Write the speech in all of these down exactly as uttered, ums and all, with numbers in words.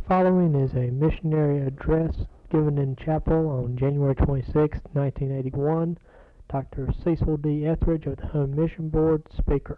following is a missionary address given in chapel on January twenty-sixth, nineteen eighty-one. Doctor Cecil D. Etheridge of the Home Mission Board, speaker.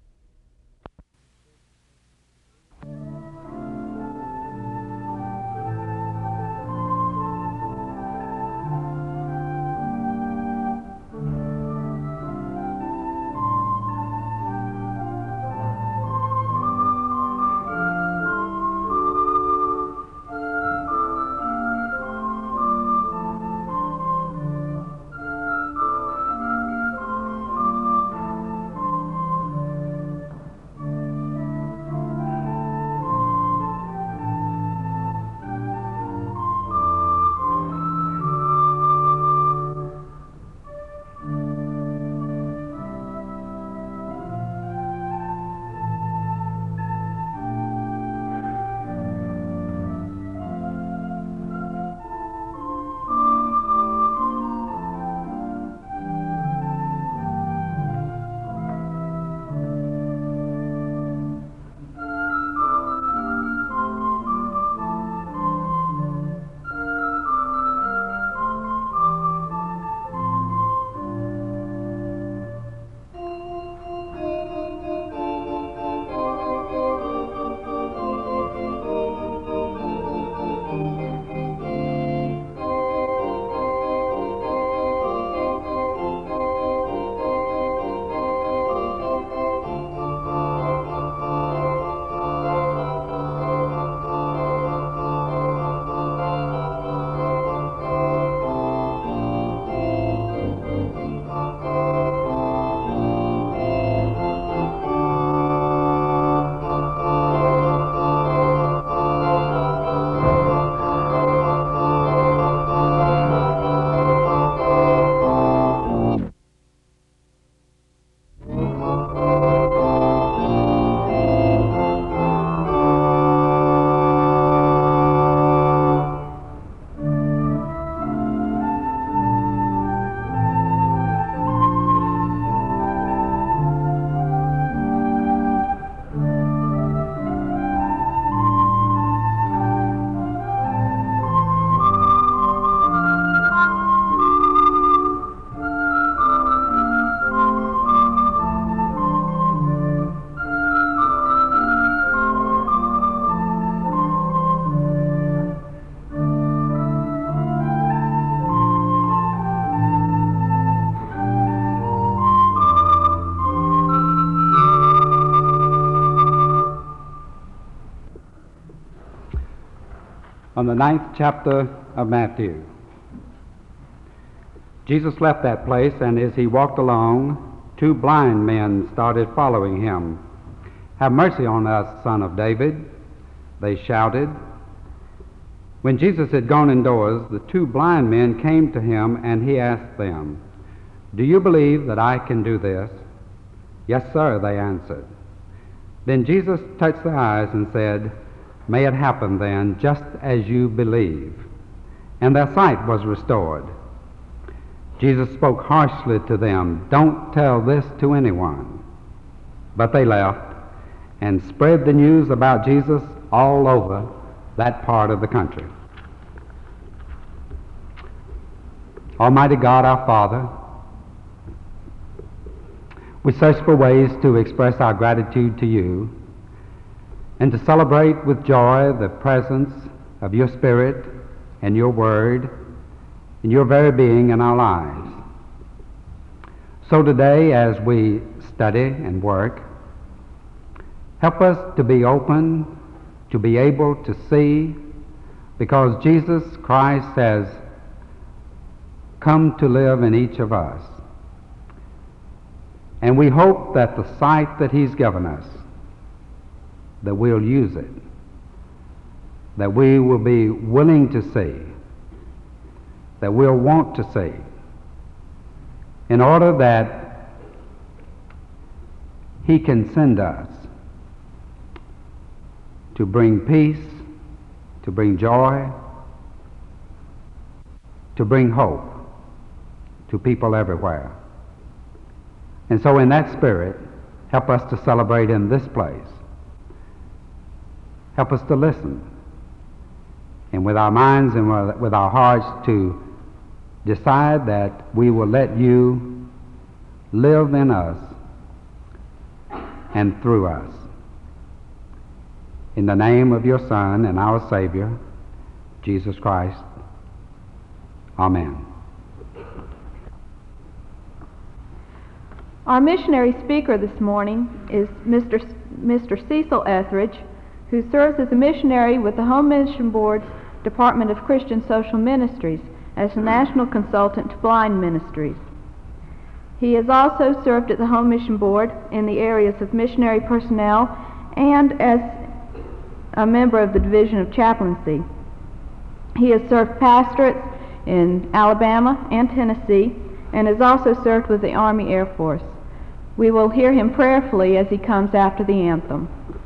From the ninth chapter of Matthew. Jesus left that place, and as he walked along, two blind men started following him. "Have mercy on us, Son of David," they shouted. When Jesus had gone indoors, the two blind men came to him, and he asked them, "Do you believe that I can do this?" "Yes, sir," they answered. Then Jesus touched their eyes and said, "May it happen then, just as you believe." And their sight was restored. Jesus spoke harshly to them, "Don't tell this to anyone." But they left and spread the news about Jesus all over that part of the country. Almighty God, our Father, we search for ways to express our gratitude to you and to celebrate with joy the presence of your Spirit and your Word and your very being in our lives. So today, as we study and work, help us to be open, to be able to see, because Jesus Christ has come to live in each of us. And we hope that the sight that he's given us, that we'll use it, that we will be willing to see, that we'll want to see, in order that he can send us to bring peace, to bring joy, to bring hope to people everywhere. And so in that spirit, help us to celebrate in this place. Help us to listen. and with our minds and with- with our hearts to decide that we will let you live in us and through us. In the name of your Son and our Savior, Jesus Christ. Amen. Our missionary speaker this morning is Mister S- Mister Cecil Etheridge, who serves as a missionary with the Home Mission Board's Department of Christian Social Ministries as a national consultant to blind ministries. He has also served at the Home Mission Board in the areas of missionary personnel and as a member of the Division of Chaplaincy. He has served pastorates in Alabama and Tennessee and has also served with the Army Air Force. We will hear him prayerfully as he comes after the anthem.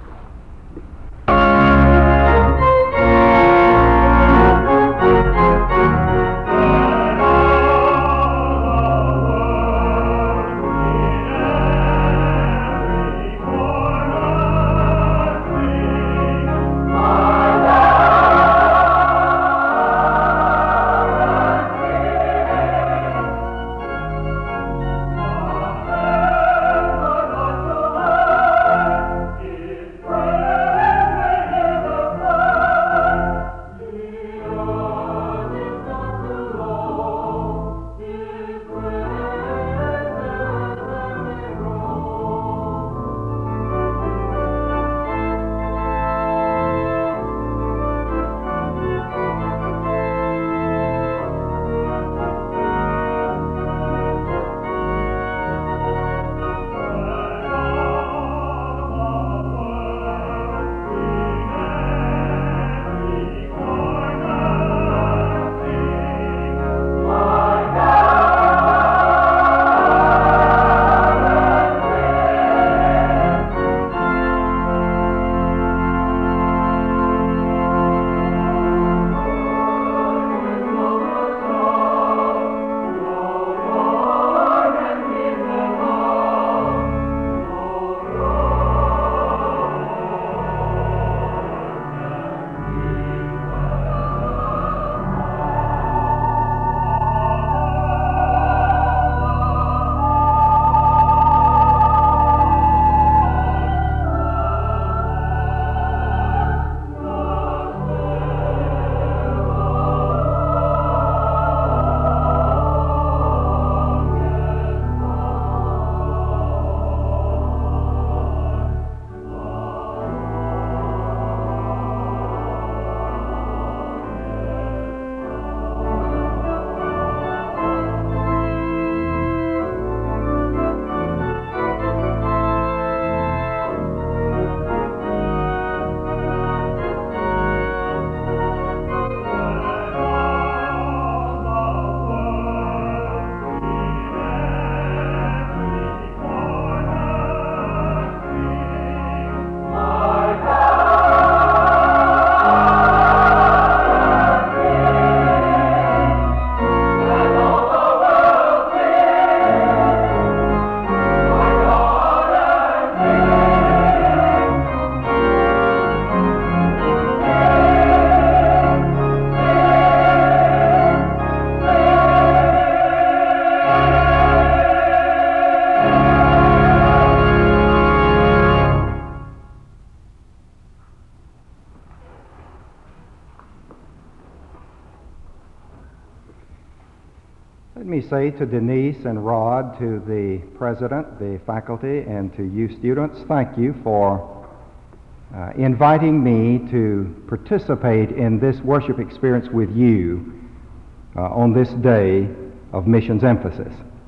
Let me say to Denise and Rod, to the president, the faculty, and to you students, thank you for uh, inviting me to participate in this worship experience with you uh, on this day of missions emphasis.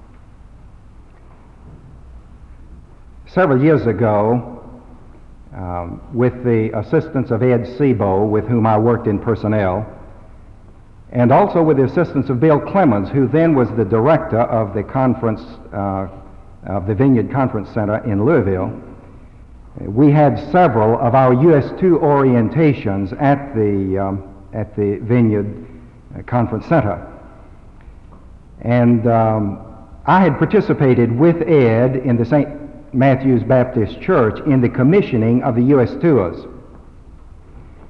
Several years ago, um, with the assistance of Ed Sebo, with whom I worked in personnel, and also with the assistance of Bill Clemens, who then was the director of the conference, uh, of the Vineyard Conference Center in Louisville, we had several of our U S two orientations at the, um, at the Vineyard Conference Center. And um, I had participated with Ed in the Saint Matthew's Baptist Church in the commissioning of the U S tours.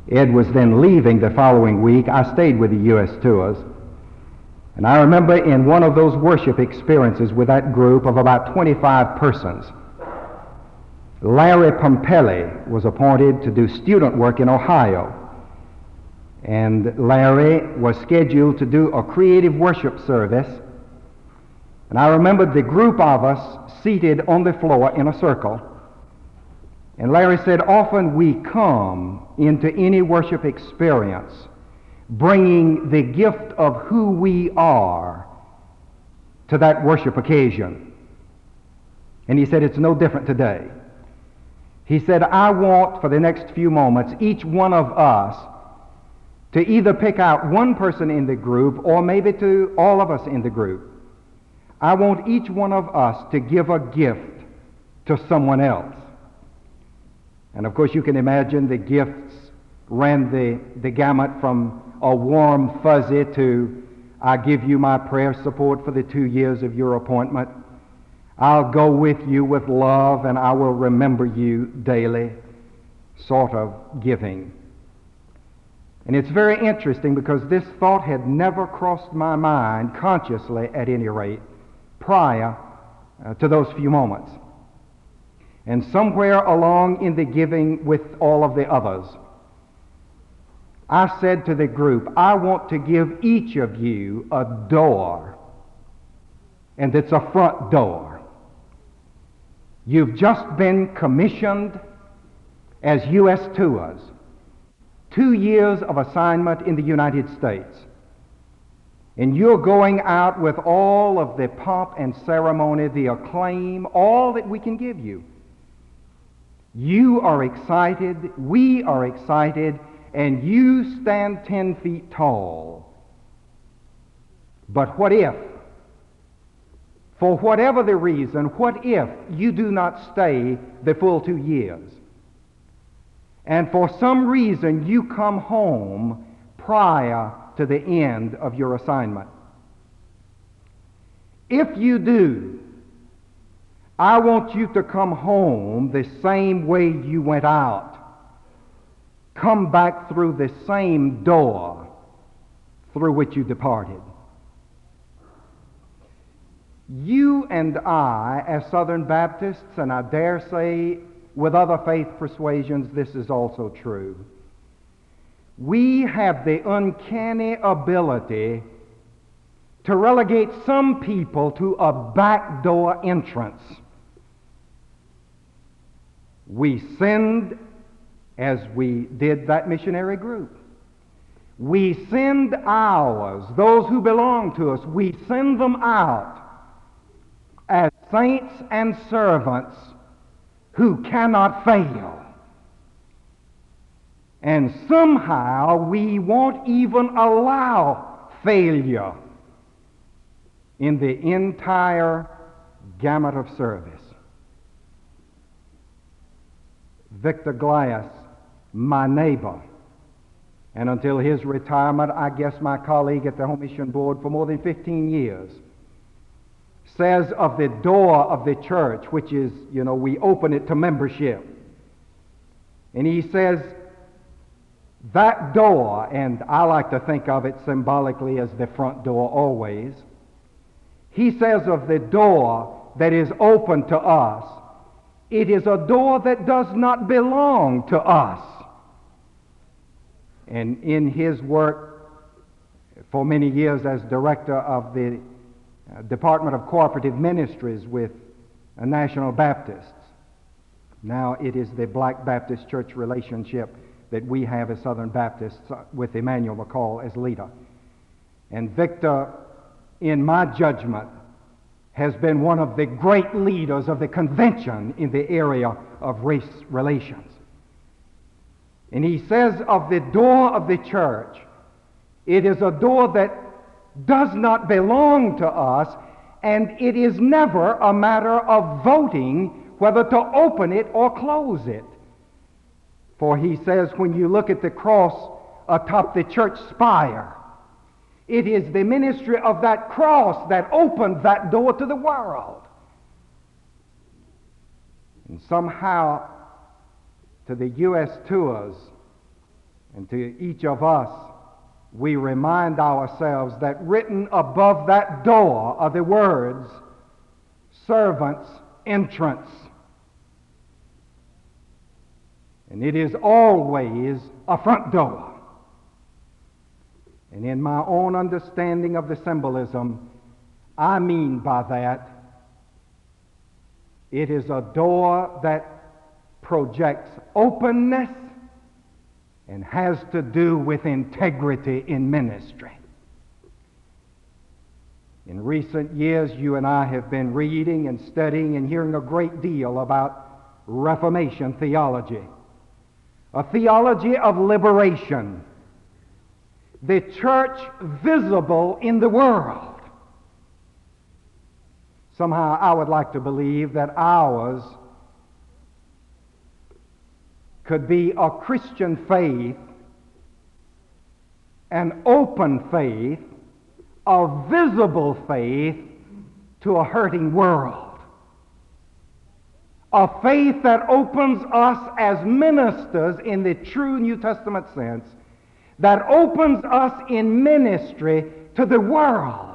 Ed was then leaving the following week. I stayed with the U S Tours. And I remember in one of those worship experiences with that group of about twenty-five persons, Larry Pompelli was appointed to do student work in Ohio. And Larry was scheduled to do a creative worship service. And I remember the group of us seated on the floor in a circle. And Larry said, often we come into any worship experience bringing the gift of who we are to that worship occasion. And he said, it's no different today. He said, I want for the next few moments each one of us to either pick out one person in the group or maybe to all of us in the group. I want each one of us to give a gift to someone else. And of course you can imagine the gifts ran the, the gamut from a warm fuzzy to, I give you my prayer support for the two years of your appointment. I'll go with you with love and I will remember you daily sort of giving. And it's very interesting because this thought had never crossed my mind, consciously at any rate, prior uh, to those few moments. And somewhere along in the giving with all of the others, I said to the group, I want to give each of you a door, and it's a front door. You've just been commissioned as U S Tours, two years of assignment in the United States. And you're going out with all of the pomp and ceremony, the acclaim, all that we can give you. You are excited, we are excited, and you stand ten feet tall. But what if, for whatever the reason, what if you do not stay the full two years? And for some reason you come home prior to the end of your assignment. If you do, I want you to come home the same way you went out. Come back through the same door through which you departed. You and I, as Southern Baptists, and I dare say with other faith persuasions this is also true, we have the uncanny ability to relegate some people to a backdoor entrance. We send, as we did that missionary group, we send ours, those who belong to us, we send them out as saints and servants who cannot fail. And somehow we won't even allow failure in the entire gamut of service. Victor Glass, my neighbor, and until his retirement, I guess my colleague at the Home Mission Board for more than fifteen years, says of the door of the church, which is, you know, we open it to membership. And he says, that door, and I like to think of it symbolically as the front door always, he says of the door that is open to us, it is a door that does not belong to us. And in his work for many years as director of the uh, Department of Cooperative Ministries with uh, National Baptists, now it is the Black Baptist Church relationship that we have as Southern Baptists with Emmanuel McCall as leader. And Victor, in my judgment, has been one of the great leaders of the convention in the area of race relations. And he says of the door of the church, it is a door that does not belong to us, and it is never a matter of voting whether to open it or close it. For he says, when you look at the cross atop the church spire, it is the ministry of that cross that opened that door to the world. And somehow, to the U S Tours And to each of us, we remind ourselves that written above that door are the words, servant's entrance. And it is always a front door. And in my own understanding of the symbolism, I mean by that, it is a door that projects openness and has to do with integrity in ministry. In recent years, you and I have been reading and studying and hearing a great deal about Reformation theology, a theology of liberation, the church visible in the world. Somehow I would like to believe that ours could be a Christian faith, an open faith, a visible faith to a hurting world. A faith that opens us as ministers in the true New Testament sense, that opens us in ministry to the world.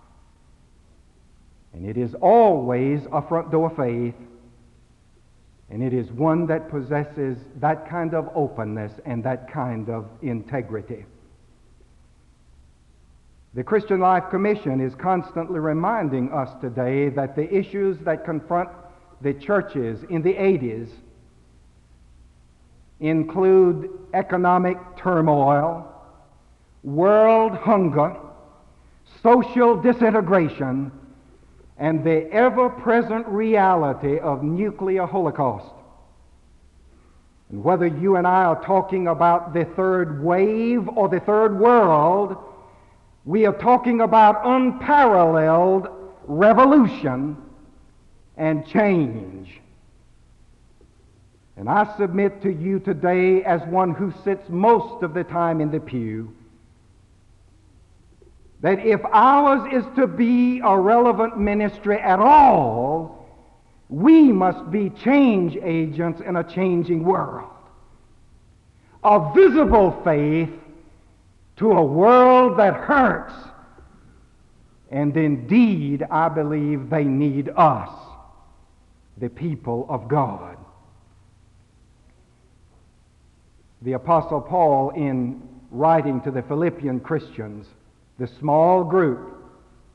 And it is always a front door faith, and it is one that possesses that kind of openness and that kind of integrity. The Christian Life Commission is constantly reminding us today that the issues that confront the churches in the eighties include economic turmoil, world hunger, social disintegration, and the ever-present reality of nuclear holocaust. And whether you and I are talking about the third wave or the third world, we are talking about unparalleled revolution and change. And I submit to you today, as one who sits most of the time in the pew, that if ours is to be a relevant ministry at all, we must be change agents in a changing world. A visible faith to a world that hurts. And indeed, I believe they need us, the people of God. The Apostle Paul, in writing to the Philippian Christians, the small group,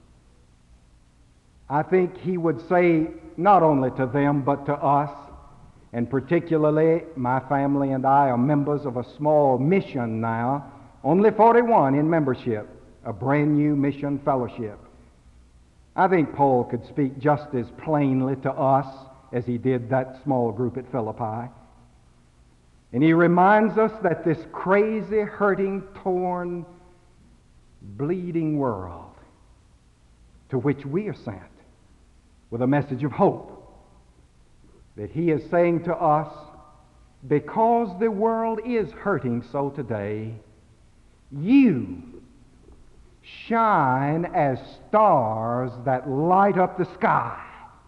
I think he would say not only to them but to us, and particularly my family and I are members of a small mission now, only forty-one in membership, a brand new mission fellowship. I think Paul could speak just as plainly to us as he did that small group at Philippi. And he reminds us that this crazy, hurting, torn, bleeding world to which we are sent with a message of hope, that he is saying to us, because the world is hurting so today, you shine as stars that light up the sky.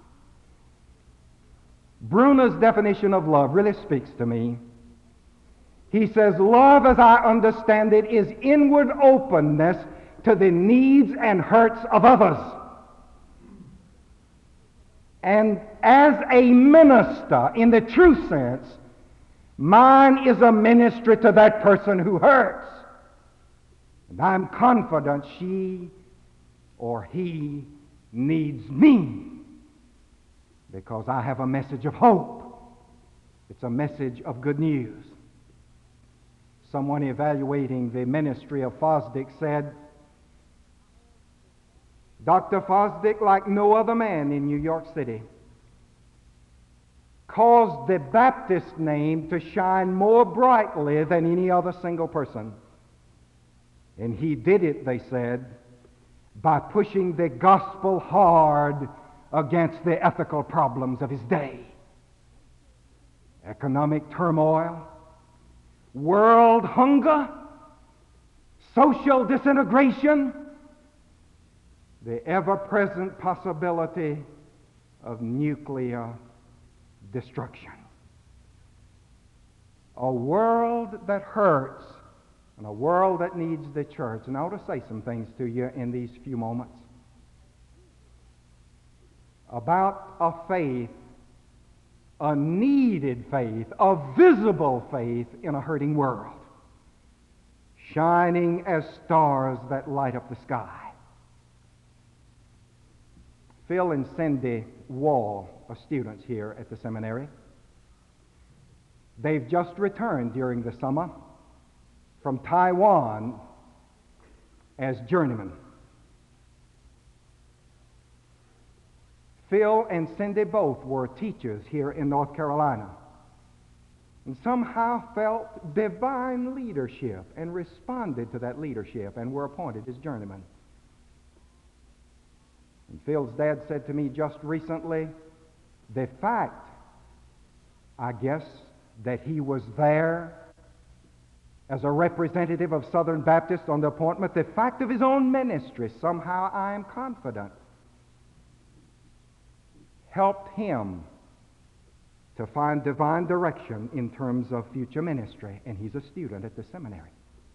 Bruner's definition of love really speaks to me. He says, love, as I understand it, is inward openness to the needs and hurts of others. And as a minister, in the true sense, mine is a ministry to that person who hurts. And I'm confident she or he needs me, because I have a message of hope. It's a message of good news. Someone evaluating the ministry of Fosdick said, Doctor Fosdick, like no other man in New York City, caused the Baptist name to shine more brightly than any other single person. And he did it, they said, by pushing the gospel hard against the ethical problems of his day. Economic turmoil, world hunger, social disintegration, the ever-present possibility of nuclear destruction. A world that hurts and a world that needs the church. And I want to say some things to you in these few moments about a faith, a needed faith, a visible faith in a hurting world, shining as stars that light up the sky. Phil and Cindy Wall are students here at the seminary. They've just returned during the summer from Taiwan as journeymen. Phil and Cindy both were teachers here in North Carolina and somehow felt divine leadership and responded to that leadership and were appointed as journeymen. And Phil's dad said to me just recently, the fact, I guess, that he was there as a representative of Southern Baptist on the appointment, the fact of his own ministry, somehow I am confident, helped him to find divine direction in terms of future ministry, and he's a student at the seminary.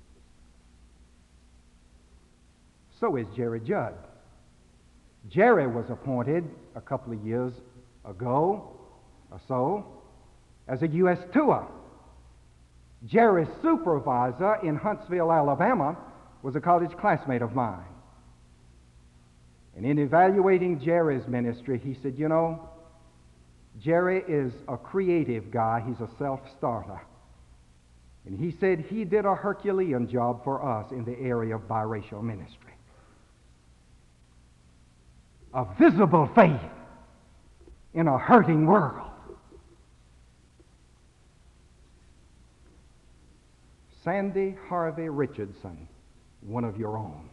So is Jerry Judd. Jerry was appointed a couple of years ago or so as a U S tour. Jerry's supervisor in Huntsville, Alabama, was a college classmate of mine. And in evaluating Jerry's ministry, he said, you know, Jerry is a creative guy. He's a self-starter. And he said he did a Herculean job for us in the area of biracial ministry. A visible faith in a hurting world. Sandy Harvey Richardson, one of your own.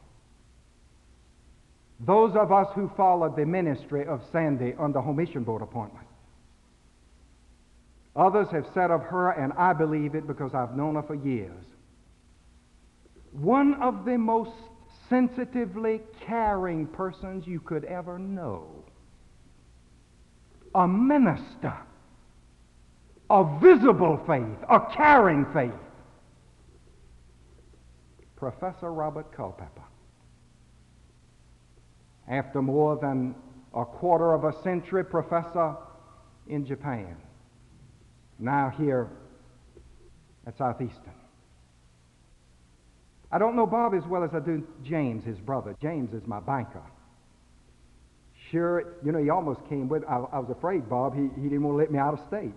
Those of us who followed the ministry of Sandy under Home Mission Board appointment. Others have said of her, and I believe it because I've known her for years, one of the most sensitively caring persons you could ever know. A minister, a visible faith, a caring faith. Professor Robert Culpepper. After more than a quarter of a century, professor in Japan, now here at Southeastern. I don't know Bob as well as I do James, his brother. James is my banker. Sure, you know, he almost came with, I, I was afraid, Bob, he, he didn't want to let me out of state.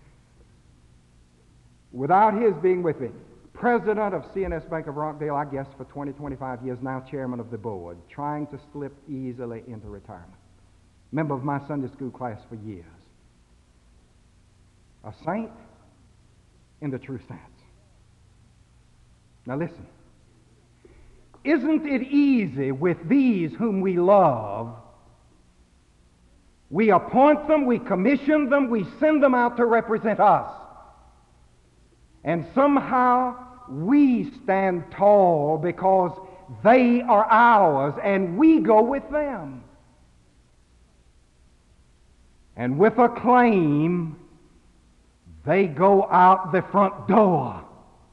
Without his being with me. President of C N S Bank of Rockdale, I guess, for twenty, twenty-five years, now chairman of the board, trying to slip easily into retirement. Member of my Sunday school class for years. A saint in the true sense. Now listen. Isn't it easy with these whom we love? We appoint them, we commission them, we send them out to represent us. And somehow we stand tall because they are ours and we go with them. And with a claim, they go out the front door.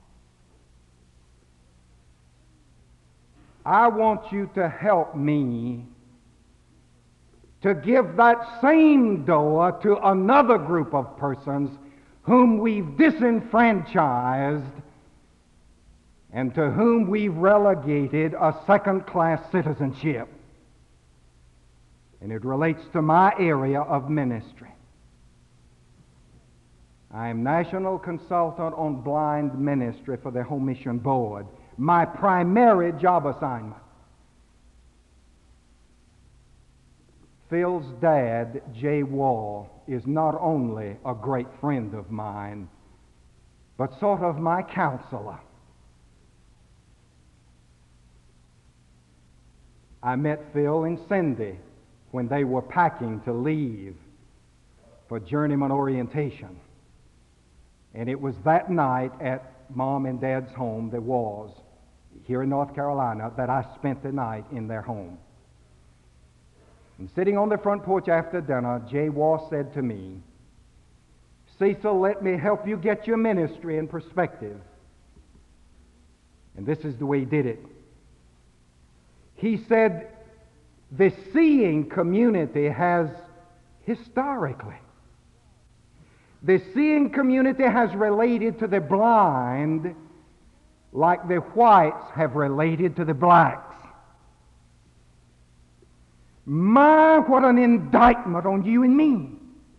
I want you to help me to give that same door to another group of persons whom we've disenfranchised and to whom we've relegated a second-class citizenship. And it relates to my area of ministry. I am National Consultant on Blind Ministry for the Home Mission Board. My primary job assignment. Phil's dad, Jay Wall, is not only a great friend of mine, but sort of my counselor. I met Phil and Cindy when they were packing to leave for journeyman orientation. And it was that night at Mom and Dad's home, the Walls, here in North Carolina, that I spent the night in their home. And sitting on the front porch after dinner, Jay Wall said to me, "Cecil, let me help you get your ministry in perspective." And this is the way he did it. He said, the seeing community has historically, the seeing community has related to the blind like the whites have related to the blacks. My, what an indictment on you and me.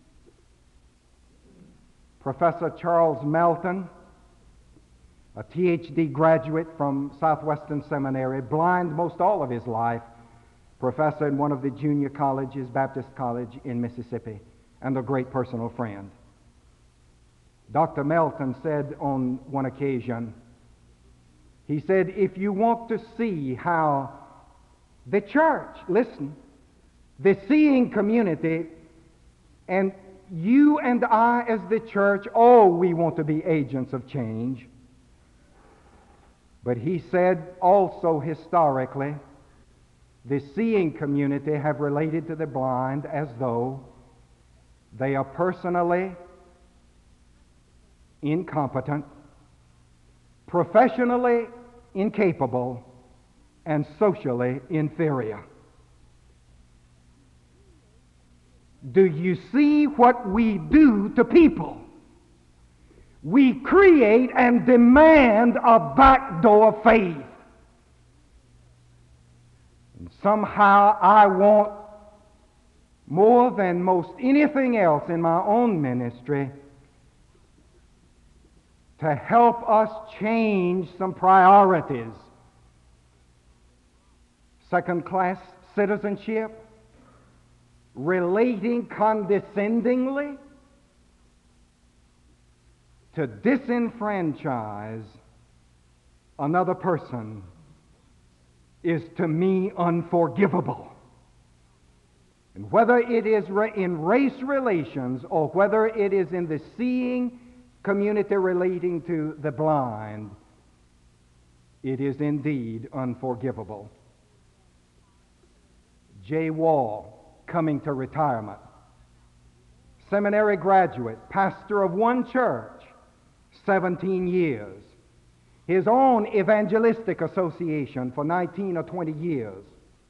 Professor Charles Melton, a T H D graduate from Southwestern Seminary, blind most all of his life, professor in one of the junior colleges, Baptist College in Mississippi, and a great personal friend. Doctor Melton said on one occasion, he said, if you want to see how the church, listen, the seeing community, and you and I as the church, oh, we want to be agents of change. But he said also historically, the seeing community have related to the blind as though they are personally incompetent, professionally incapable, and socially inferior. Do you see what we do to people? We create and demand a backdoor faith. And somehow I want, more than most anything else in my own ministry, to help us change some priorities. Second-class citizenship, relating condescendingly, to disenfranchise another person is to me unforgivable. And whether it is in race relations or whether it is in the seeing community relating to the blind, it is indeed unforgivable. Jay Wall, coming to retirement, seminary graduate, pastor of one church, seventeen years, his own evangelistic association for nineteen or twenty years,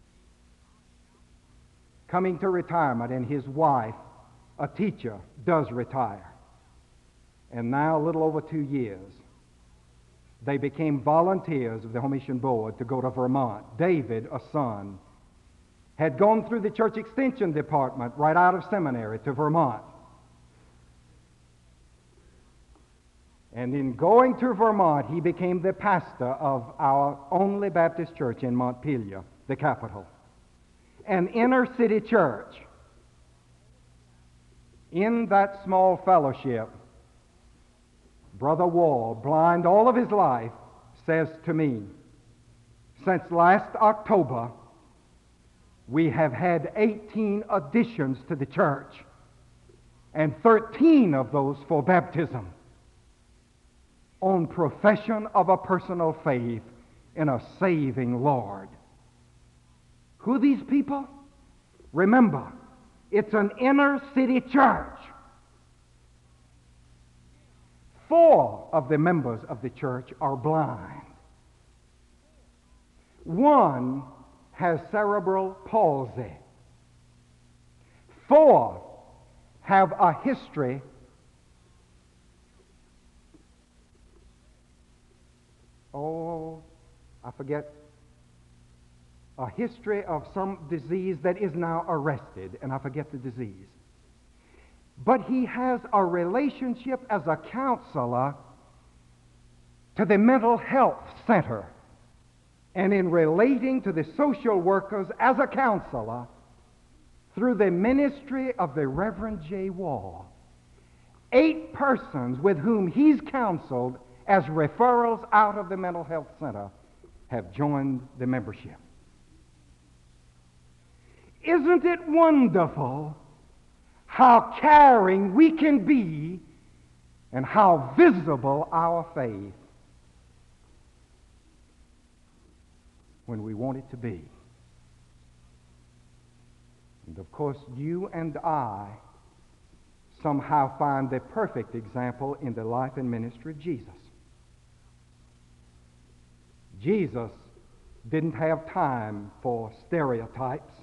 coming to retirement, and his wife, a teacher, does retire. And now, a little over two years, they became volunteers of the Home Mission Board to go to Vermont. David, a son, had gone through the church extension department right out of seminary to Vermont. And in going to Vermont, he became the pastor of our only Baptist church in Montpelier, the capital, an inner city church. In that small fellowship, Brother Wall, blind all of his life, says to me, since last October, we have had eighteen additions to the church, and thirteen of those for baptism, on profession of a personal faith in a saving Lord. Who are these people? Remember, it's an inner city church. Four of the members of the church are blind. One has cerebral palsy. Four have a history oh, I forget, a history of some disease that is now arrested, and I forget the disease. But he has a relationship as a counselor to the mental health center, and in relating to the social workers as a counselor through the ministry of the Reverend Jay Wall. Eight persons with whom he's counseled as referrals out of the mental health center have joined the membership. Isn't it wonderful how caring we can be and how visible our faith when we want it to be? And of course, you and I somehow find the perfect example in the life and ministry of Jesus. Jesus didn't have time for stereotypes,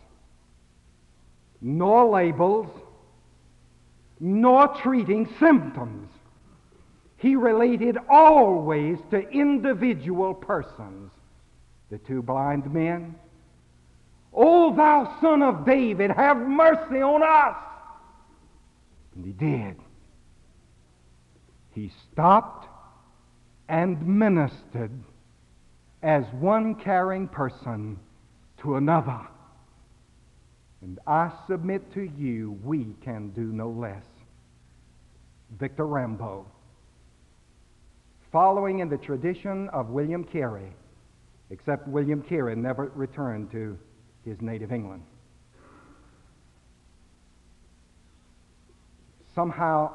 nor labels, nor treating symptoms. He related always to individual persons. The two blind men, "O thou Son of David, have mercy on us." And he did. He stopped and ministered as one caring person to another. And I submit to you, we can do no less. Victor Rambo, following in the tradition of William Carey, except William Carey never returned to his native England. Somehow,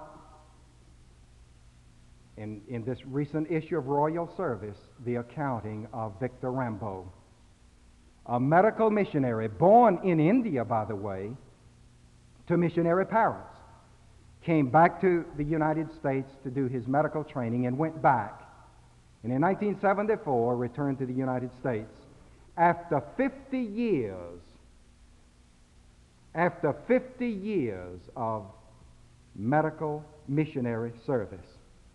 in, in this recent issue of Royal Service, the accounting of Victor Rambo, a medical missionary born in India, by the way, to missionary parents, came back to the United States to do his medical training and went back. And in nineteen seventy-four, returned to the United States. After fifty years, after fifty years of medical missionary service.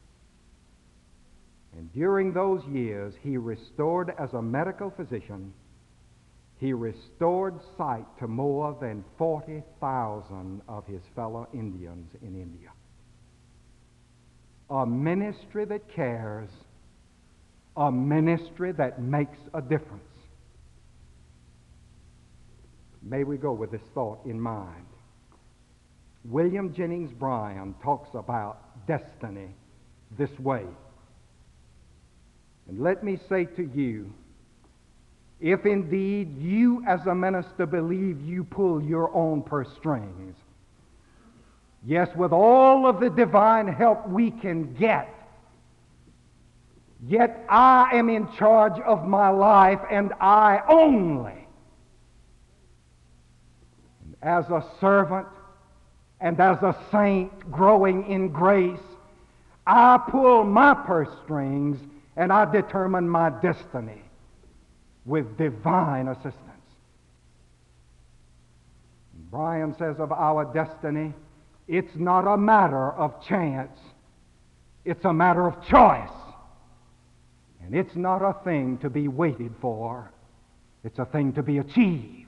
And during those years, he restored, as a medical physician, he restored sight to more than forty thousand of his fellow Indians in India. A ministry that cares, a ministry that makes a difference. May we go with this thought in mind. William Jennings Bryan talks about destiny this way. And let me say to you, if indeed you as a minister believe you pull your own purse strings, yes, with all of the divine help we can get, yet I am in charge of my life and I only. And as a servant and as a saint growing in grace, I pull my purse strings and I determine my destiny with divine assistance. Bryan says of our destiny, it's not a matter of chance, it's a matter of choice. And it's not a thing to be waited for, it's a thing to be achieved.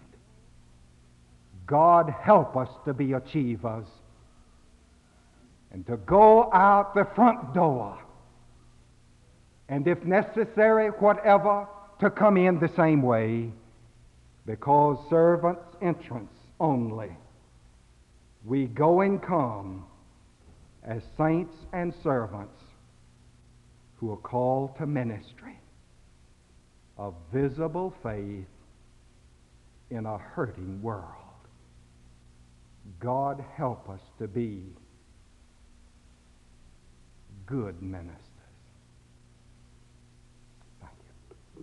God help us to be achievers and to go out the front door, and if necessary, whatever, to come in the same way, because servants' entrance only. We go and come as saints and servants who are called to ministry of visible faith in a hurting world. God help us to be good ministers. Thank you.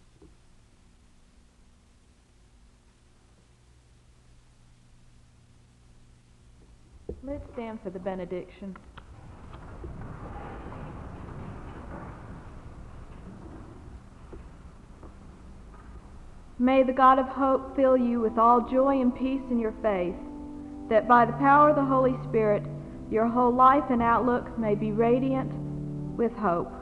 Let's stand for the benediction. May the God of hope fill you with all joy and peace in your faith, that by the power of the Holy Spirit your whole life and outlook may be radiant with hope.